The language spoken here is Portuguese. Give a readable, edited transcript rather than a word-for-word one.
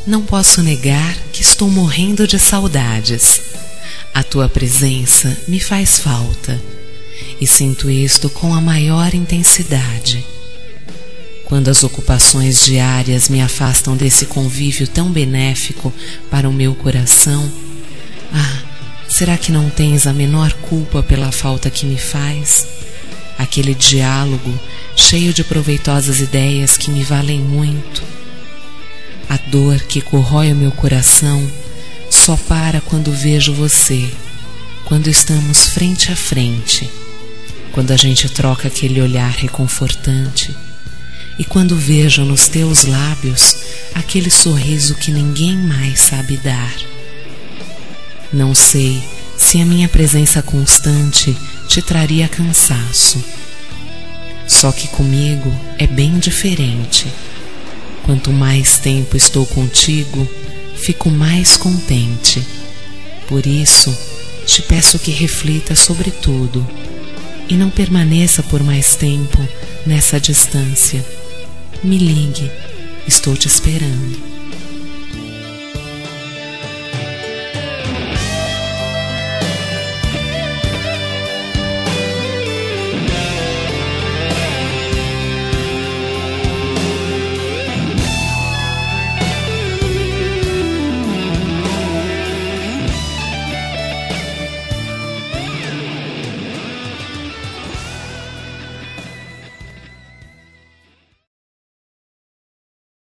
Não posso negar que estou morrendo de saudades. A tua presença me faz falta e sinto isto com a maior intensidade. Quando as ocupações diárias me afastam desse convívio tão benéfico para o meu coração, será que não tens a menor culpa pela falta que me faz? Aquele diálogo cheio de proveitosas ideias que me valem muito. A dor que corrói o meu coração só para quando vejo você, quando estamos frente a frente, quando a gente troca aquele olhar reconfortante e quando vejo nos teus lábios aquele sorriso que ninguém mais sabe dar. Não sei se a minha presença constante te traria cansaço. Só que comigo é bem diferente. Quanto mais tempo estou contigo, fico mais contente. Por isso, te peço que reflita sobre tudo e não permaneça por mais tempo nessa distância. Me ligue, estou te esperando.